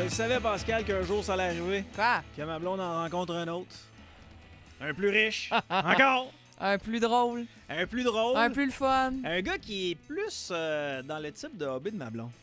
le savais, Pascal, qu'un jour ça allait arriver. Quoi? Que ma blonde en rencontre un autre. Un plus riche. Encore. Un plus drôle. Un plus drôle. Un plus le fun. Un gars qui est plus dans le type de hobby de ma blonde.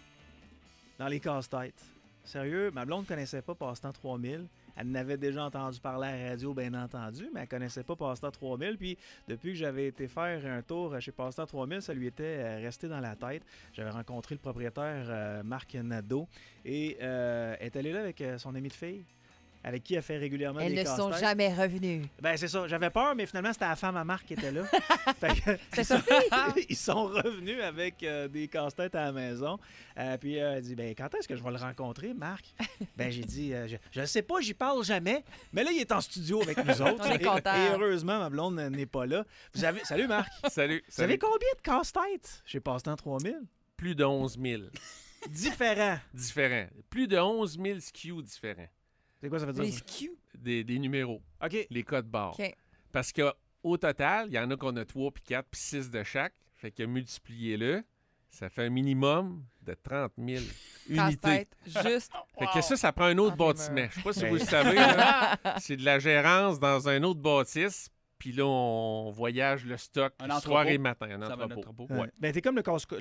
Dans les casse-têtes. Sérieux, ma blonde ne connaissait pas Passe-Temps 3000. Elle en avait déjà entendu parler à la radio, bien entendu, mais elle connaissait pas Passe-Temps 3000. Puis, depuis que j'avais été faire un tour chez Passe-Temps 3000, ça lui était resté dans la tête. J'avais rencontré le propriétaire, Marc Nadeau, et elle est allée là avec son ami de fille, avec qui elle fait régulièrement Elles des ne sont casse-têtes. jamais revenues. Ben, c'est ça. J'avais peur, mais finalement, c'était la femme à Marc qui était là. Fait que, C'est ça. ils sont revenus avec des casse-têtes à la maison. Puis elle dit, ben, quand est-ce que je vais le rencontrer, Marc? Ben, j'ai dit, je ne sais pas, j'y parle jamais. Mais là, il est en studio avec nous autres. On est contents. Et heureusement, ma blonde n'est pas là. Salut, Marc. Salut. Vous savez combien de casse-têtes chez Passe-Temps 3000? Plus de 11 000 Différents. différents. Plus de 11 000 SKU différents. C'est quoi ça veut dire? Les ça? SKU. Des numéros, OK. les codes barres. OK. Parce qu'au total, il y en a qu'on a 3, puis 4, puis 6 de chaque. Fait que multipliez-le, ça fait un minimum de 30 000 unités. Casse-tête. Juste. Fait que ça prend un autre En bâtiment. rumeur. Je sais pas si Ouais. vous le savez. là. C'est de la gérance dans un autre bâtisse. Puis là, on voyage le stock Un soir entrepôt. et matin. Un Ça va entrepôt. entrepôt. Ouais. Ben, t'es comme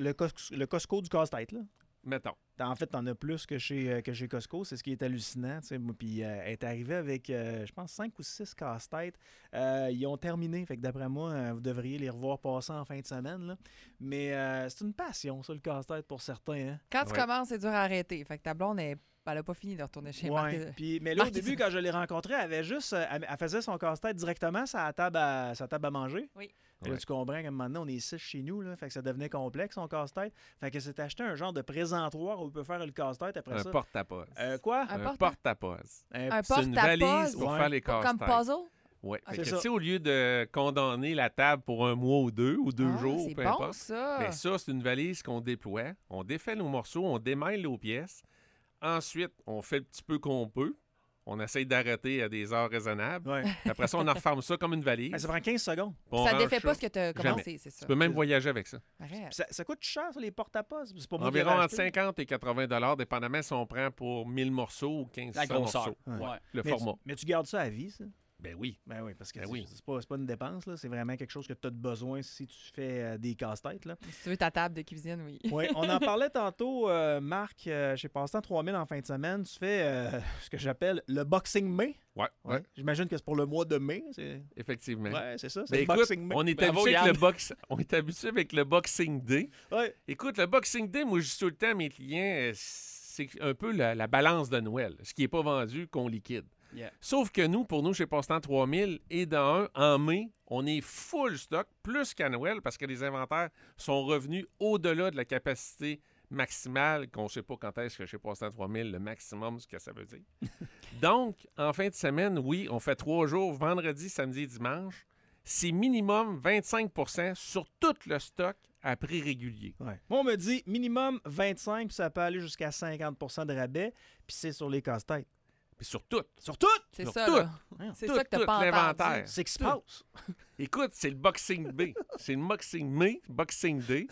le Costco du casse-tête, là. Mettons. En fait, t'en as plus que chez Costco. C'est ce qui est hallucinant. Tu sais. Puis elle est arrivée avec, je pense, 5 ou 6 casse-têtes. Ils ont terminé. Fait que d'après moi, vous devriez les revoir passer en fin de semaine. Là. Mais c'est une passion, ça, le casse-tête, pour certains. Hein? Quand tu Ouais. commences, c'est dur à arrêter. Fait que ta blonde, elle n'a pas fini de retourner chez Marc. Ouais. Mais là, au Marc, début, quand je l'ai rencontrée, elle avait juste. Elle faisait son casse-tête directement sur sa table à manger. Oui. Puis là, Ouais. tu comprends qu'à un moment donné, on est 6 chez nous. Là, fait que ça devenait complexe, son casse-tête. Fait que c'est acheté un genre de présentoir où on peut faire le casse-tête après Un ça. porte-à-pose. Quoi? Un Un porte- porte-à-pose. Un C'est une valise porte-à-pose. pour Ouais. faire les Comme casse-têtes. puzzle. Ouais. Fait C'est que, ça. tu sais, au lieu de condamner la table pour un mois ou deux Ah, jours, c'est peu bon, importe, ça. ben ça, c'est une valise qu'on déploie. On défait nos morceaux, on démêle nos pièces. Ensuite, on fait le petit peu qu'on peut. On essaye d'arrêter à des heures raisonnables. Ouais. Puis après ça, on en referme ça comme une valise. Ben, ça prend 15 secondes. Puis on Ça range défait pas ce que tu as Jamais. commencé, c'est ça. Tu peux même voyager avec ça. Arrête. Ça coûte cher, ça, les porte-à-poste. C'est pas moi qui Environ l'ai entre acheté. 50 et 80 dépendamment si on prend pour 1000 morceaux ou 1500 La grosseur. morceaux. Ouais. Ouais. Le Mais format. mais tu gardes ça à vie, ça? Ben oui. Ben oui, parce que Ben c'est oui. c'est pas une dépense, là. C'est vraiment quelque chose que tu as de besoin si tu fais des casse-têtes. Là. Si tu veux ta table de cuisine, oui. Oui, on en parlait tantôt, Marc, chez Passe-Temps 3000 en fin de semaine. Tu fais ce que j'appelle le Boxing May. Ouais, ouais, J'imagine que c'est pour le mois de mai. effectivement. Ouais, c'est ça, c'est Ben le écoute, Boxing May. on est Bravo, habitué avec Yann. on est habitué avec le Boxing Day. Ouais. Écoute, le Boxing Day, moi, je dis tout le temps à mes clients, c'est un peu la balance de Noël. Ce qui n'est pas vendu, qu'on liquide. Yeah. Sauf que nous, pour nous, chez Passe-Temps 3000, et dans en mai, on est full stock, plus qu'à Noël, parce que les inventaires sont revenus au-delà de la capacité maximale, qu'on ne sait pas quand est-ce que chez Passe-Temps 3000, le maximum, ce que ça veut dire. Donc, en fin de semaine, oui, on fait 3 jours, vendredi, samedi et dimanche. C'est minimum 25 % sur tout le stock à prix régulier. Ouais. Moi, on me dit minimum 25, puis ça peut aller jusqu'à 50 % de rabais, puis c'est sur les casse-têtes. Puis sur tout. Sur tout! C'est Sur ça, tout. là. C'est Tout, ça que t'as tout, pas l'inventaire. entendu. C'est que se Tout. passe. Écoute, c'est le Boxing Day. C'est le Boxing May, Boxing Day.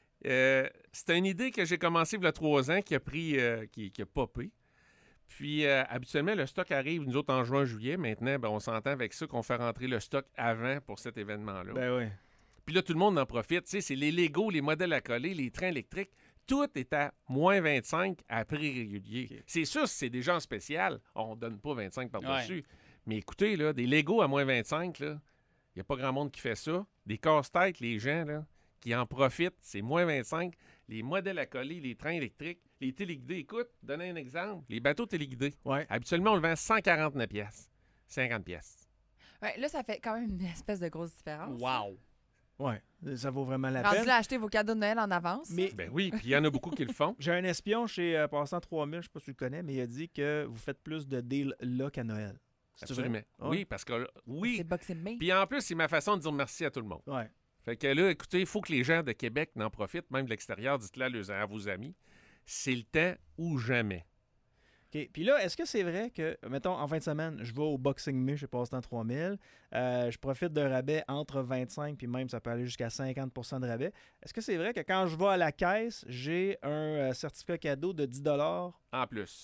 C'est une idée que j'ai commencé il y a 3 ans qui a pris, qui a popé. Puis, habituellement, le stock arrive, nous autres, en juin-juillet. Maintenant, ben, on s'entend avec ça qu'on fait rentrer le stock avant pour cet événement-là. Ben oui. Puis là, tout le monde en profite. Tu sais, c'est les Legos, les modèles à coller, les trains électriques. Tout est à moins 25 à prix régulier. OK. C'est sûr, si c'est déjà en spécial, on ne donne pas 25 par-dessus. Mais écoutez, là, des Legos à moins 25, il n'y a pas grand monde qui fait ça. Des casse-têtes, les gens là, qui en profitent, c'est moins 25. Les modèles à coller, les trains électriques, les téléguidés. Écoute, donner un exemple. Les bateaux téléguidés. Ouais. Habituellement, on le vend 149 pièces. 50 pièces. Ouais, là, ça fait quand même une espèce de grosse différence. Wow. Ouais. Ça vaut vraiment la Rendu peine. là, acheter vos cadeaux de Noël en avance. Mais Ben oui, puis il y en a beaucoup qui le font. j'ai un espion chez Passant 3000, je sais pas si tu le connais, mais il a dit que vous faites plus de deals là qu'à Noël. C'est-tu vrai? Absolument. Ouais. Oui, parce que oui. C'est Boxing May. Puis en plus, c'est ma façon de dire merci à tout le monde. Ouais. Fait que là, écoutez, il faut que les gens de Québec n'en profitent, même de l'extérieur, dites-le à vos amis. C'est le temps ou jamais. OK. Puis là, est-ce que c'est vrai que, mettons, en fin de semaine, je vais au Boxing May chez Passe-Temps 3000, je profite d'un rabais entre 25 puis même ça peut aller jusqu'à 50 % de rabais. Est-ce que c'est vrai que quand je vais à la caisse, j'ai un certificat cadeau de 10 En plus.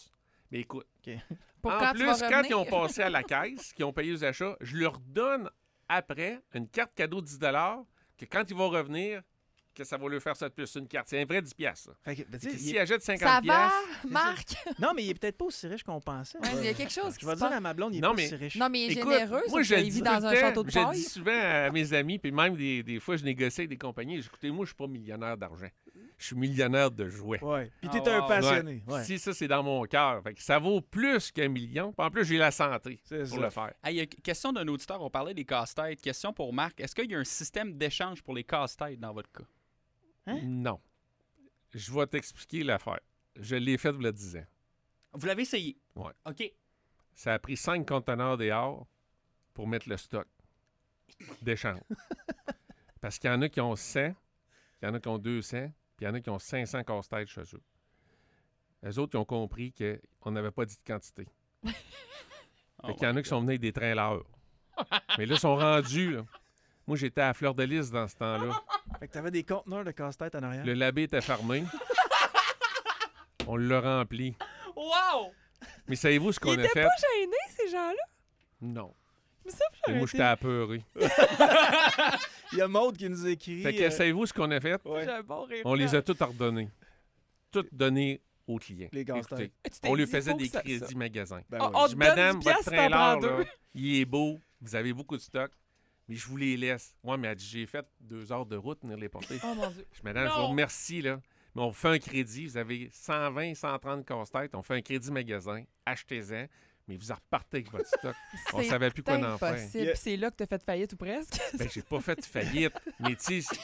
Mais écoute, Pour en quand tu vas plus, quand ils ont revenir. passé à la caisse, qu'ils ont payé les achats, je leur donne après une carte cadeau de 10 que quand ils vont revenir, que ça va leur faire ça de plus. Une carte. C'est un vrai 10 ça. Fait que, ben, tu sais, S'ils il- achètent 50 Ça va, c'est Marc? Non, mais il est peut-être pas aussi riche qu'on pensait. Ouais, il y a quelque chose qui Je vais se dire passe. à ma blonde, il est Non, pas mais- si riche. Non, mais il est Écoute, généreux, moi, sauf je qu'il dis vit tout dans le un temps, château de je paille. dis souvent à mes amis, puis même des fois, je négocie avec des compagnies. Écoutez, moi, je suis pas millionnaire d'argent. Je suis millionnaire de jouets. Ouais. Puis Ah, t'es un wow. passionné. Ouais. Ouais. Si ça, c'est dans mon cœur. Fait que ça vaut plus qu'un million. Puis en plus, j'ai la santé C'est pour ça. le faire. Hey, question d'un auditeur, on parlait des casse-têtes. Question pour Marc. Est-ce qu'il y a un système d'échange pour les casse-têtes dans votre cas? Hein? Non. Je vais t'expliquer l'affaire. Je l'ai fait il y a 10 ans. Vous l'avez essayé? Ouais. OK. Ça a pris 5 conteneurs dehors pour mettre le stock d'échange. Parce qu'il y en a qui ont 100, il y en a qui ont 200, puis il y en a qui ont 500 casse-têtes chez eux. Les autres, ils ont compris qu'on n'avait pas dit de quantité. Fait qu'il y en a qui sont venus avec des trailers. Mais là, ils sont rendus. Là. Moi, j'étais à Fleur de Lys dans ce temps-là. Fait que t'avais des conteneurs de casse-tête en arrière. Le labé était fermé. On l'a rempli. Wow! Mais savez-vous ce qu'on Ils a étaient fait? pas gênés, ces gens-là? Non. Mais ça, Et j'aurais moi, été- j'étais apeuré. Il y a Maude qui nous écrit. Fait que savez-vous ce qu'on a fait? ouais, J'ai un bon réflexe. On les a tous ordonnés. Toutes donnés aux clients. les casse-têtes. Écoutez, Tu t'es on lui dit, faisait faut des que ça- crédits magasins. Ben Oh, ouais. on Je te dis, donne madame, 10 votre piastres, t'en trailer, prends là, deux. il est beau, vous avez beaucoup de stock, mais je vous les laisse. Ouais, mais elle dit, j'ai fait 2 heures de route venir les porter. Oh mon Dieu. Je dis, madame, je Non. vous remercie, là. Mais on fait un crédit, vous avez 120, 130 casse-têtes, on fait un crédit magasin, achetez-en, mais vous en repartez avec votre stock. On C'est savait plus quoi en faire. impossible. Yeah. Puis c'est là que t'as fait faillite ou presque. Ben, j'ai pas fait de faillite, mais tu sais...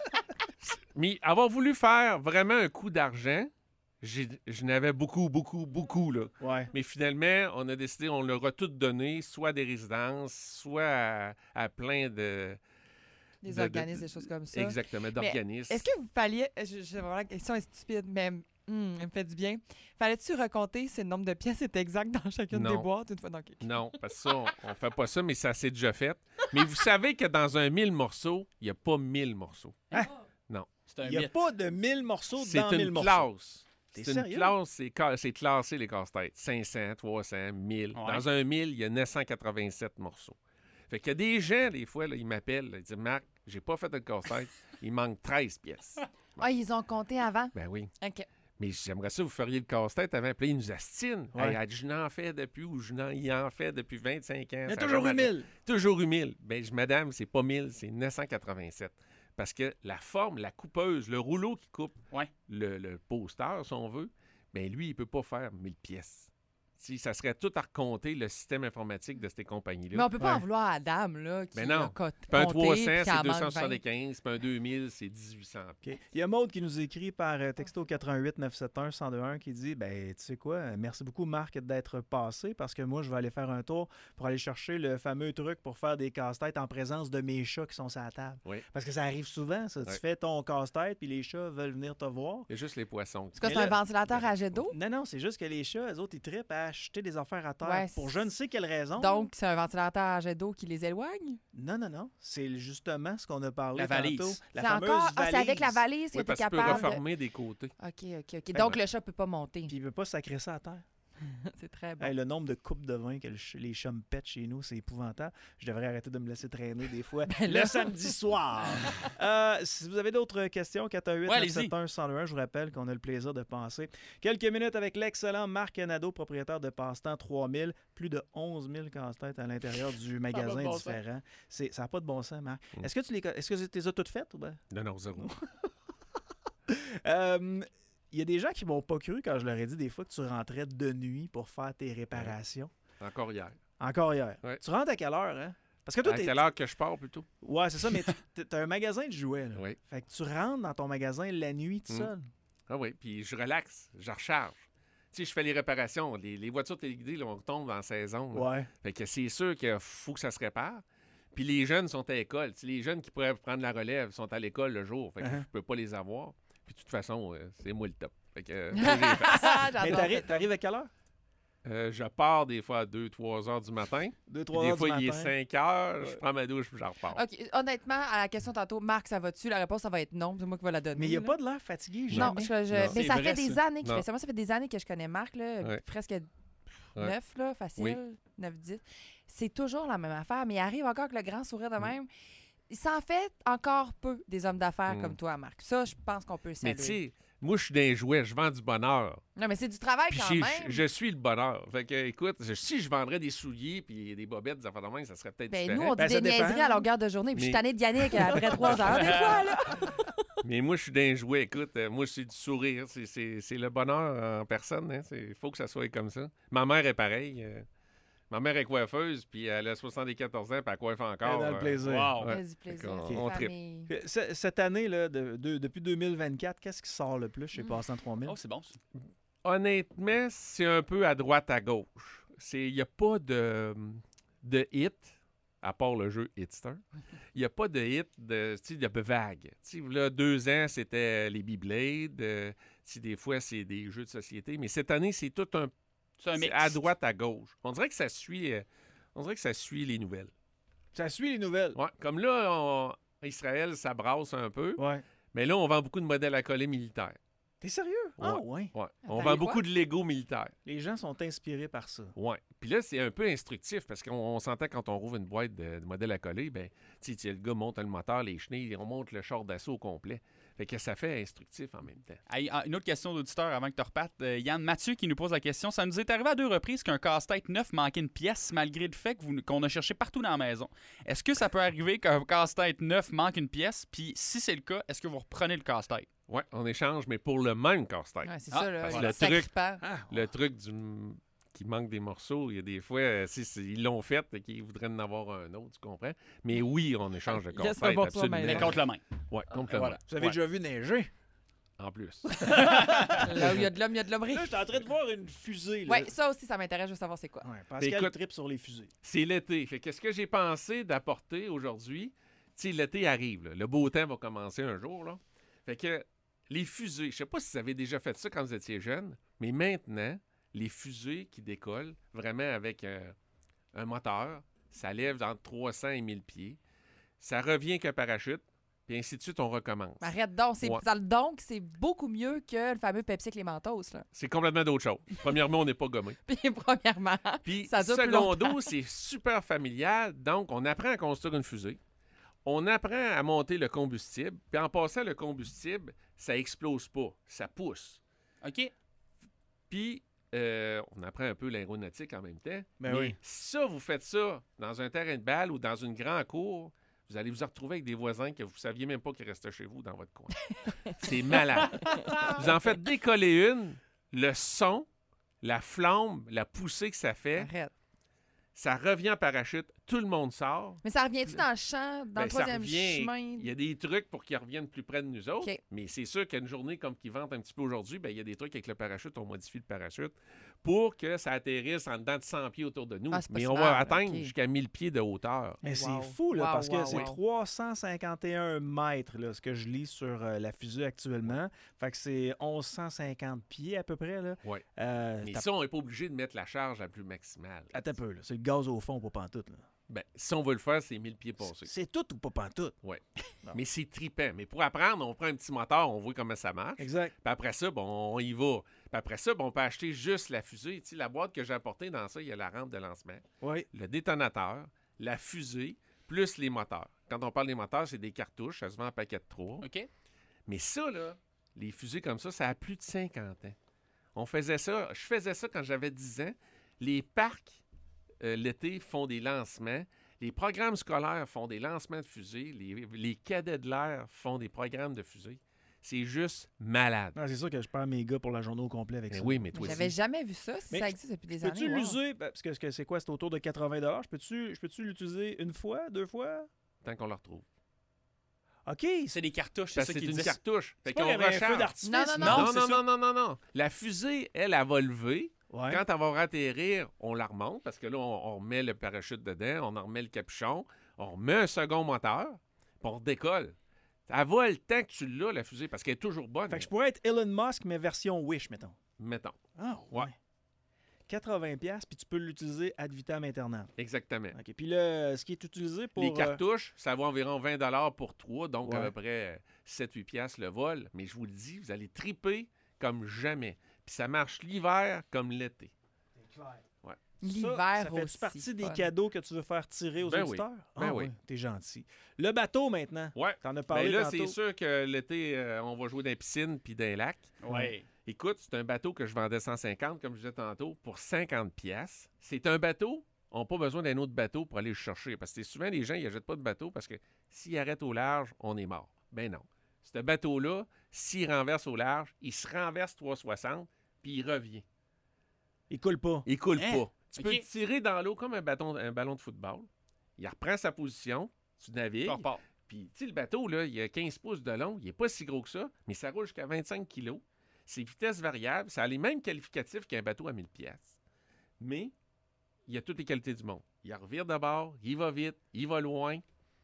Mais avoir voulu faire vraiment un coup d'argent, je n'avais beaucoup, là. Ouais. Mais finalement, on a décidé, on leur a tout donné, soit à des résidences, soit à plein de... Des organismes, des choses comme ça. Exactement, d'organismes. Est-ce que vous falliez. Vraiment, la question est stupide, mais elle me fait du bien. Fallait-tu raconter si le nombre de pièces est exact dans chacune des Non. boîtes une fois? Donc, Non, parce que ça, on fait pas ça, mais ça s'est déjà fait. Mais vous savez que dans un 1000 morceaux, il n'y a pas 1000 morceaux. C'est un Il n'y a mythe. pas de 1000 morceaux C'est dans 1000 une morceaux. classe. T'es C'est une sérieux? classe, c'est classé les casse-têtes. 500, 300, 1000. Ouais. Dans un 1000, il y a 987 morceaux. Fait qu'il y a des gens, des fois, là, ils m'appellent, là, ils disent « Marc, j'ai pas fait de casse-tête, il manque 13 pièces. ah, ils ont compté avant. » Ben oui. OK. Mais j'aimerais ça, vous feriez le casse-tête avant. Puis là, ils nous astinent. Ouais. Hey, elle dit, je n'en fais depuis ou il en fait depuis 25 ans. Il y a Ça toujours eu jamais arrêté. 1000. Toujours eu 1000. Ben, je dis, madame, c'est pas 1000, c'est 987. Parce que la forme, la coupeuse, le rouleau qui coupe Ouais. le poster, si on veut, ben lui, il peut pas faire 1000 pièces. Si, ça serait tout à recompter le système informatique de ces compagnies-là. Mais on peut pas Ouais. en vouloir à Dame, là, qui Ben non. a compté, Puis un puis 300, qui c'est en manque 275. Puis un 2000, c'est 1800. OK. Il y a Maude qui nous écrit par texto 88 971 1021 qui dit ben tu sais quoi, merci beaucoup Marc d'être passé parce que moi je vais aller faire un tour pour aller chercher le fameux truc pour faire des casse-têtes en présence de mes chats qui sont sur la table. Oui. Parce que ça arrive souvent ça, tu Ouais. fais ton casse-tête puis les chats veulent venir te voir. Il y a juste les poissons. C'est quoi, Mais c'est un là- ventilateur à jet d'eau? Non, c'est juste que les chats, eux autres, ils trippent à acheter des affaires à terre Ouais, pour je ne sais quelle raison. Donc, c'est un ventilateur à jet d'eau qui les éloigne? Non. C'est justement ce qu'on a parlé La valise. tantôt. La C'est fameuse encore... Ah, valise. c'est avec la valise que Oui, tu es parce que tu peux capable. reformer des côtés. OK. Donc, le chat peut pas monter. Puis il veut pas sacrer ça à terre. C'est très bon. Hey, le nombre de coupes de vin que les chats me pètent chez nous, c'est épouvantable. Je devrais arrêter de me laisser traîner des fois le samedi soir. Si vous avez d'autres questions, 418 Ouais, allez-y. 971 1021, je vous rappelle qu'on a le plaisir de passer quelques minutes avec l'excellent Marc Nadeau, propriétaire de Passe-Temps 3000. Plus de 11 000 casse-têtes à l'intérieur du magasin bon sens. différent. Ça n'a pas de bon sens, Marc. Mm. Est-ce que tu les as toutes faites ou bien? Non, zéro. Il y a des gens qui m'ont pas cru quand je leur ai dit des fois que tu rentrais de nuit pour faire tes réparations. Encore hier. Encore hier. Ouais. Tu rentres à quelle heure, hein? Parce que toi, À t'es... quelle heure que je pars, plutôt? Ouais, c'est ça, mais t'as un magasin de jouets, là. Oui. Fait que tu rentres dans ton magasin la nuit tout Mm. seul. Ah oui, puis je relaxe, je recharge. Tu sais, je fais les réparations. Les voitures téléguidées, là, on retombe dans la saison. là. Ouais. Fait que c'est sûr qu'il faut que ça se répare. Puis les jeunes sont à l'école. Tu sais, les jeunes qui pourraient prendre la relève sont à l'école le jour. Fait que Uh-huh. je peux pas les avoir. Puis de toute façon, c'est moi le top. Fait que Mais J'adore. t'arrives à quelle heure? je pars des fois à 2-3 heures du matin. 2-3 Puis heures des du fois, matin. il est 5 heures. Je Ouais. prends ma douche puis j'en repars. OK. Honnêtement, à la question tantôt, Marc, ça va-tu? La réponse, ça va être non. C'est moi qui vais la donner. Mais il n'y a là. pas de l'air fatigué, Non, jamais. mais Non. ça C'est fait vrai, des ça. années qu'il Non. fait ça. Moi, ça fait des années que je connais Marc, là, Ouais. presque Ouais. 9, là, facile, Oui. 9-10. C'est toujours la même affaire, mais il arrive encore avec le grand sourire de même. Il s'en fait encore peu des hommes d'affaires comme toi, Marc. Ça, je pense qu'on peut le Mais saluer. tu sais, moi, je suis d'un jouet, je vends du bonheur. Non, mais c'est du travail Puis quand je, même. je suis le bonheur. Fait que, écoute, si je vendrais des souliers puis des bobettes, des affaires de même, ça serait peut-être Ben, différent. nous, on dit Ben, ça des niaiseries dépend. à longueur de journée, puis je suis Mais- tannée de Yannick après 3 heures, des fois, là. Mais moi, je suis d'un jouet. Écoute, moi, c'est du sourire. C'est le bonheur en personne. Hein. Il faut que ça soit comme ça. Ma mère est pareille. Ma mère est coiffeuse, puis elle a 74 ans, puis elle coiffe encore. Dans le plaisir. Wow. Ouais. Du plaisir. Fait qu'on- c'est on tripe. famille. Puis, cette année, là, depuis 2024, qu'est-ce qui sort le plus chez Passant 3000? Oh, c'est bon, ça. Honnêtement, c'est un peu à droite, à gauche. Il n'y a pas de hit, à part le jeu Hitster. Il n'y a pas de hit de vague. Tu sais, là, 2 ans, c'était les Beyblade. Des fois, c'est des jeux de société. Mais cette année, c'est tout un... C'est un c'est mix. à droite, à gauche. On dirait que ça suit... les nouvelles. Ça suit les nouvelles. Ouais, comme là, Israël, ça brasse un peu. Ouais. Mais là, on vend beaucoup de modèles à coller militaires. T'es sérieux? Ah, ouais. Ouais. On Attends, vend quoi? beaucoup de Lego militaires. Les gens sont inspirés par ça. Ouais. Puis là, c'est un peu instructif parce qu'on s'entend quand on rouvre une boîte de modèles à coller, ben, tu sais, le gars monte le moteur, les chenilles, on monte le char d'assaut au complet. Fait que ça fait instructif en même temps. Hey, une autre question d'auditeur avant que tu repartes. Yann Mathieu qui nous pose la question. Ça nous est arrivé à 2 reprises qu'un casse-tête neuf manquait une pièce malgré le fait qu'on a cherché partout dans la maison. Est-ce que ça peut arriver qu'un casse-tête neuf manque une pièce? Puis si c'est le cas, est-ce que vous reprenez le casse-tête? Ouais, on échange, mais pour le même casse-tête. Ouais, c'est Ah, ça, là. parce le que le sacripant. Le truc qui manque des morceaux, il y a des fois, ils l'ont fait et qu'ils voudraient en avoir un autre, tu comprends? Mais oui, on échange le Il reste casse-tête, un morceau à absolument. main. Mais contre le même. Ouais, contre le voilà. même. Vous avez Ouais, déjà vu neiger? en plus. Là où il y a de l'homme, il y a de l'hommerie. Là, j'étais en train de voir une fusée. Là. Oui, ça aussi, ça m'intéresse. Je veux savoir c'est quoi. Ouais, Pascal Écoute- tripe sur les fusées. C'est l'été. Fait qu'est-ce que j'ai pensé d'apporter aujourd'hui? Tu sais, l'été arrive, là. Le beau temps va commencer un jour, là. Fait que les fusées, je sais pas si vous avez déjà fait ça quand vous étiez jeune, mais maintenant, les fusées qui décollent, vraiment avec un moteur, ça lève entre 300 et 1000 pieds. Ça revient qu'un parachute, puis ainsi de suite, on recommence. Arrête donc. Ouais. Donc, c'est beaucoup mieux que le fameux Pepsi avec les Mentos, là. C'est complètement d'autre chose. Premièrement, on n'est pas gommé. Puis, premièrement, Puis, ça dure plus longtemps. secondo, c'est super familial. Donc, on apprend à construire une fusée. On apprend à monter le combustible. Puis, en passant le combustible, ça explose pas. Ça pousse. OK? Puis, on apprend un peu l'aéronautique en même temps. Ben mais oui. si ça, vous faites ça dans un terrain de balle ou dans une grande cour, vous allez vous retrouver avec des voisins que vous ne saviez même pas qu'ils restaient chez vous dans votre coin. C'est malade. Vous en faites décoller une, le son, la flamme, la poussée que ça fait, arrête. ça revient en parachute, tout le monde sort. Mais ça revient-tu dans le champ, dans Ben, le ça troisième revient. chemin? Il y a des trucs pour qu'ils reviennent plus près de nous autres, OK. mais c'est sûr qu'une journée comme qu'ils vendent un petit peu aujourd'hui, ben, il y a des trucs avec le parachute, on modifie le parachute pour que ça atterrisse en dedans de 100 pieds autour de nous. Ah, c'est pas mais si on mal, va atteindre OK. jusqu'à 1000 pieds de hauteur. Mais Wow. c'est fou, là, Wow, parce que wow, c'est wow. 351 mètres, là, ce que je lis sur la fusée actuellement. Fait que c'est 1150 pieds à peu près. Là. Ouais. Mais t'as- ça, on n'est pas obligé de mettre la charge la plus maximale. Attends un peu, là. C'est le gaz au fond, pas pantoute. Là. Ben, si on veut le faire, c'est 1000 pieds passés. C'est tout ou pas pantoute? Mais c'est trippant. Mais pour apprendre, on prend un petit moteur, on voit comment ça marche. Exact. Puis après ça, bon, on y va. Puis après ça, bon, on peut acheter juste la fusée. Tu sais, la boîte que j'ai apportée dans ça, il y a la rampe de lancement, Oui. le détonateur, la fusée, plus les moteurs. Quand on parle des moteurs, c'est des cartouches. Ça se vend en paquet de 3. OK? Mais ça, là, les fusées comme ça a plus de 50 ans. On faisait ça. Je faisais ça quand j'avais 10 ans. Les parcs, l'été, font des lancements. Les programmes scolaires font des lancements de fusées. Les cadets de l'air font des programmes de fusées. C'est juste malade. Ah, c'est sûr que je perds mes gars pour la journée au complet avec Ben ça. oui, mais toi J'avais aussi. jamais vu ça, si Mais ça existe depuis des années. Peux-tu wow. l'user? Parce que c'est quoi? C'est autour de 80 Je peux-tu l'utiliser une fois, 2 fois? Tant qu'on le retrouve. OK. C'est des cartouches, c'est Parce ça que c'est qu'ils une disent. cartouche. Fait pas qu'on qu'il y avait un feu recharge. d'artifice. Non, non, Non, c'est non, ça. non, non, non, non. La fusée, elle va lever. Ouais. Quand elle va atterrir, on la remonte parce que là, on remet le parachute dedans, on en remet le capuchon, on remet un second moteur, puis on redécolle. Elle va le temps que tu l'as, la fusée, parce qu'elle est toujours bonne. Fait que je pourrais être Elon Musk, mais version Wish, mettons. Mettons. Ah, Ouais. 80$, puis tu peux l'utiliser ad vitam aeternam. Exactement. OK. Puis là, ce qui est utilisé pour... Les cartouches, ça vaut environ 20$ pour 3, donc à Ouais. peu près 7-8$ le vol. Mais je vous le dis, vous allez triper comme jamais. Puis ça marche l'hiver comme l'été. L'hiver ça fait aussi. partie des fun. cadeaux que tu veux faire tirer aux Ben oui. auditeurs? Ben oui. ouais, t'es gentil. Le bateau, maintenant. Ouais. T'en as Ben parlé là, tantôt. c'est sûr que l'été, on va jouer dans les piscines puis dans les lacs. Ouais. Écoute, c'est un bateau que je vendais 150, comme je disais tantôt, pour 50 pièces. C'est un bateau, on n'a pas besoin d'un autre bateau pour aller le chercher. Parce que souvent, les gens, ils n'achètent pas de bateau parce que s'ils arrêtent au large, on est mort. Ben non. Ce bateau-là, s'il renverse au large, il se renverse 360, puis il revient. Il coule pas. Il coule Hein? pas. Tu peux OK. le tirer dans l'eau comme un ballon de football. Il reprend sa position, tu navigues. Ça repart. Puis, tu sais, le bateau, là, il a 15 pouces de long. Il n'est pas si gros que ça, mais ça roule jusqu'à 25 kilos. C'est vitesse variable. Ça a les mêmes qualificatifs qu'un bateau à 1000 pièces. Mais il a toutes les qualités du monde. Il revire de bord, il va vite, il va loin.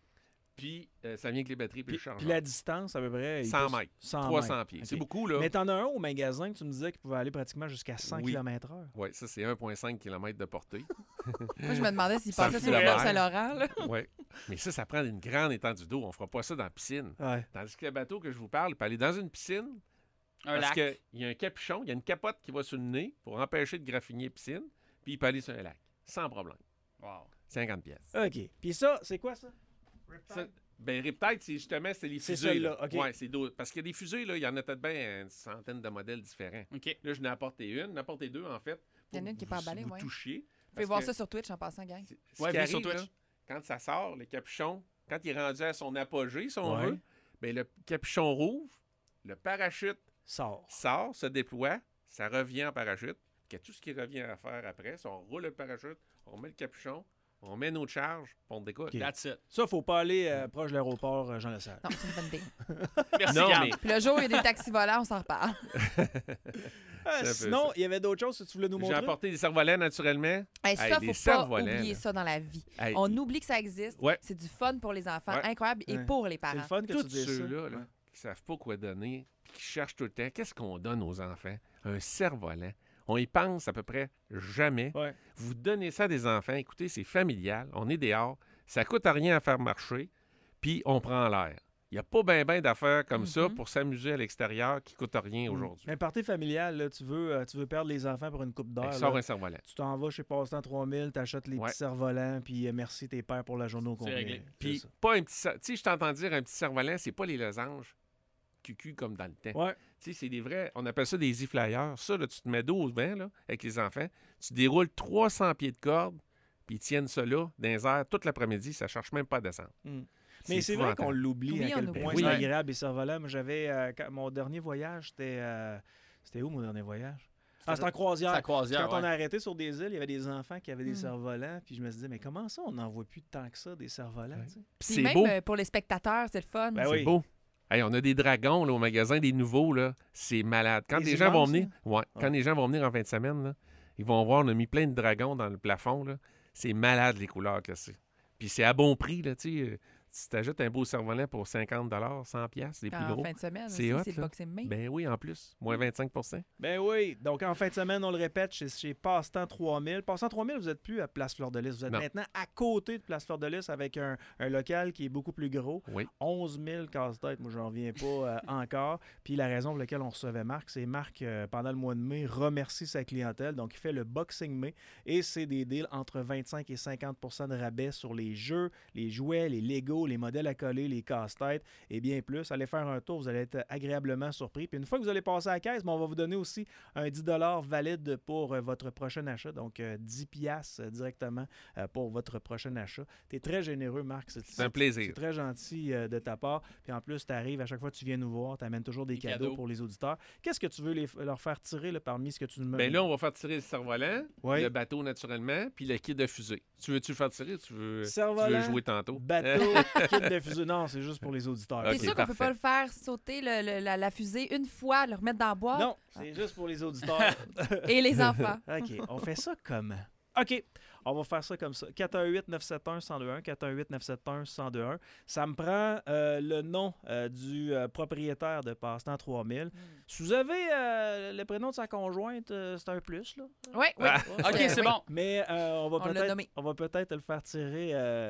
Puis, ça vient avec les batteries puis le Puis chargeur. la distance, à peu près... 100 peut- mètres, 100 300 mètres. pieds. OK. C'est beaucoup, là. Mais t'en as un au magasin que tu me disais qui pouvait aller pratiquement jusqu'à 100 Oui. km/h. Oui, ça, c'est 1,5 km de portée. Moi, je me demandais s'il Ça passait fout sur le la fleuve mer. Saint-Laurent. là. Oui. Mais ça prend une grande étendue d'eau. On ne fera pas ça dans la piscine. Ouais. Tandis que le bateau que je vous parle, il peut aller dans une piscine, Un parce lac. qu'il y a un capuchon, il y a une capote qui va sur le nez pour empêcher de graffiner piscine, puis il peut aller sur un lac, sans problème. Wow. 50 pièces. OK. Puis ça, c'est quoi ça? Ça, ben, Riptide, c'est justement, c'est les C'est fusées. celle-là, OK. Ouais, c'est d'autres. Parce qu'il y a des fusées, là, il y en a peut-être bien une centaine de modèles différents. OK. Là, je n'ai apporté une, apporté deux, en fait. Il y en a pour une qui est que pas vous- emballée, vous ouais. touchiez. Vous pouvez voir ça sur Twitch en passant, gang. Ce Ouais, qui venez sur arrive, Twitch. là, quand ça sort, le capuchon, quand il est rendu à son apogée, si on Ouais. veut, ben, le capuchon rouvre, le parachute Sort. sort, se déploie, ça revient en parachute. Il y a tout ce qui revient à faire après. Si on roule le parachute, on met le capuchon, on met notre charge, puis on décolle. OK. That's it. Ça, faut pas aller proche de l'aéroport Jean-Lesage. Non, c'est une bonne idée. Merci, Non, Yann. mais Puis le jour où il y a des taxis volants, on s'en reparle. un peu Sinon, ça. il y avait d'autres choses que tu voulais nous j'ai montrer? apporté des cerfs-volants naturellement. Hey, ça, Hey, faut les pas cerfs-volants, oublier là. ça dans la vie. Hey, On oublie que ça existe. Ouais. C'est du fun pour les enfants, Ouais. incroyable, et Ouais. pour les C'est parents. le fun que tous tu dises ça. ceux-là là, Ouais. qui savent pas quoi donner, puis qui cherchent tout le temps, qu'est-ce qu'on donne aux enfants? Un cerf-volant. On y pense à peu près jamais. Ouais. Vous donnez ça à des enfants, écoutez, c'est familial, on est dehors, ça coûte à rien à faire marcher, puis on prend l'air. Il n'y a pas bien d'affaires comme ça Mhm. pour s'amuser à l'extérieur qui ne coûtent rien aujourd'hui. Un party familial, là, tu veux perdre les enfants pour une coupe d'heure. Hey, sors là. un cerf-volant. Tu t'en vas chez Passe-Temps 3000, t'achètes les Ouais. petits cerfs-volants, puis merci tes pères pour la journée au complet. réglé. C'est Puis ça. pas un petit tu sais, je t'entends dire un petit cerf-volant, c'est pas les losanges cucu comme dans le temps. Ouais. Tu sais, c'est des vrais, on appelle ça des e-flyers. Ça, là, tu te mets dos au vent là, avec les enfants, tu déroules 300 pieds de corde, puis ils tiennent ça là, dans les airs, toute l'après-midi, ça ne cherche même pas à descendre. Mais c'est vrai qu'on épouvantable. l'oublie Oui, à quel on point oublie. c'est Oui. agréable les cerfs-volants. Moi, j'avais mon dernier voyage, c'était où mon dernier voyage? Ah, c'était en croisière. Sa croisière, Quand on ouais. a arrêté sur des îles, il y avait des enfants qui avaient des Mm. cerfs-volants, puis je me disais, mais comment ça, on n'en voit plus tant que ça, des cerfs-volants? Ouais. tu sais? Puis Puis c'est même beau. pour les spectateurs, c'est le fun. Ben C'est oui. beau. Hey, on a des dragons là, au magasin, des nouveaux, là. C'est malade. Quand Des les gens vont immenses, venir, ouais, quand Ouais. les gens vont venir en fin de semaine, là, ils vont voir, on a mis plein de dragons dans le plafond. Là. C'est malade les couleurs que c'est. Puis c'est à bon prix, là, tu sais. Si tu achètes un beau cerf-volant pour 50 100 pièces, les plus En gros. fin de semaine, C'est aussi, hot, c'est le là. Boxing May. Ben oui, en plus. Moins 25 Ben oui. Donc, en fin de semaine, on le répète, chez Passe-Temps 3000. Passe-Temps 3000, vous n'êtes plus à Place Fleur-de-Lys. Vous êtes Non. maintenant à côté de Place Fleur-de-Lys avec un local qui est beaucoup plus gros. Oui. 11 000 casse-têtes. Moi, j'en reviens pas encore. Puis la raison pour laquelle on recevait Marc, c'est Marc, pendant le mois de mai, remercie sa clientèle. Donc, il fait le Boxing May et c'est des deals entre 25 et 50 % de rabais sur les jeux, les jouets, les Legos, les modèles à coller, les casse-têtes et bien plus. Allez faire un tour, vous allez être agréablement surpris. Puis une fois que vous allez passer à la caisse, on va vous donner aussi un 10 $ valide pour votre prochain achat. Donc, 10 piastres directement pour votre prochain achat. Tu es très généreux, Marc. C'est un plaisir. C'est très gentil de ta part. Puis en plus, tu arrives à chaque fois que tu viens nous voir, tu amènes toujours des cadeaux pour les auditeurs. Qu'est-ce que tu veux leur faire tirer là, parmi ce que tu nous Ben là, on va faire tirer le cerf-volant, Oui. le bateau naturellement, puis le kit de fusée. Tu veux-tu le faire tirer ou tu veux Cerf-volant, jouer tantôt? bateau, kit de fusée. Non, c'est juste pour les auditeurs. T'es Ok, sûr qu'on peut parfait. pas le faire sauter la fusée une fois, le remettre dans la boîte? Non, c'est juste pour les auditeurs. Et les enfants. OK, on fait ça comment? OK, on va faire ça comme ça. 418-971-1021, 418-971-1021. Ça me prend le nom du propriétaire de Passe-Temps 3000. Si vous avez le prénom de sa conjointe, c'est un plus, là. Oui, oui. OK, c'est Oui. bon. Mais On l'a nommé. on va peut-être le faire tirer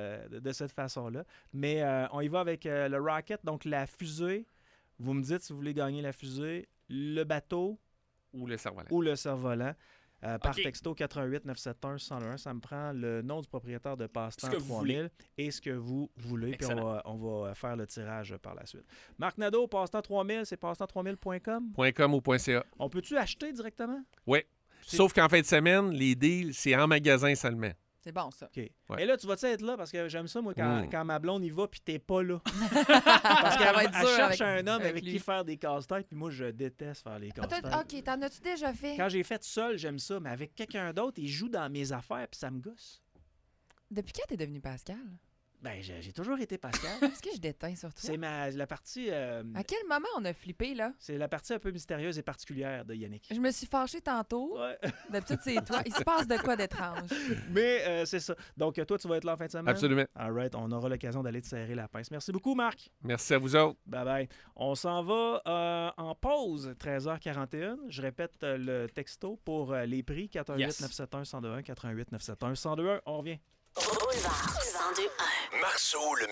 de cette façon-là. Mais on y va avec le Rocket, donc la fusée. Vous me dites si vous voulez gagner la fusée, le bateau Ou le cerf-volant. ou le cerf-volant. Par OK. texto 88 971 1001. Ça me prend le nom du propriétaire de Passe-Temps Ce que vous 3000 et ce que vous voulez. Puis Excellent. on va faire le tirage par la suite. Marc Nadeau, Passe-Temps 3000, c'est passe-temps3000.com. .com ou .ca. On peut-tu acheter directement? Oui. C'est- Sauf qu'en fin de semaine, les deals, c'est en magasin seulement. C'est bon, ça. OK. Mais là, tu vas-tu être là? Parce que j'aime ça, moi, quand, Mm. quand ma blonde y va puis t'es pas là. Parce Ça qu'elle va être elle dur cherche avec- un homme avec avec lui. qui faire des casse-têtes, puis moi, je déteste faire les Ah, toi, casse-têtes. OK, t'en as-tu déjà fait? Quand j'ai fait seul, j'aime ça, mais avec quelqu'un d'autre, il joue dans mes affaires, puis ça me gosse. Depuis quand t'es devenu Pascal? Ben, j'ai toujours été Pascal. Est-ce que je déteins sur toi? C'est la partie... À quel moment on a flippé, là? c'est la partie un peu mystérieuse et particulière de Yannick. Je me suis fâchée tantôt. Ouais. D'habitude, c'est toi. Il se passe de quoi d'étrange? Mais c'est ça. Donc, toi, tu vas être là en fin de semaine? Absolument. All right, on aura l'occasion d'aller te serrer la pince. Merci beaucoup, Marc. Merci à vous autres. Bye-bye. On s'en va en pause, 13h41. Je répète le texto pour les prix, 418-971-1021, 418-971-1021. On revient. Boulevard 102.1. Marceau, le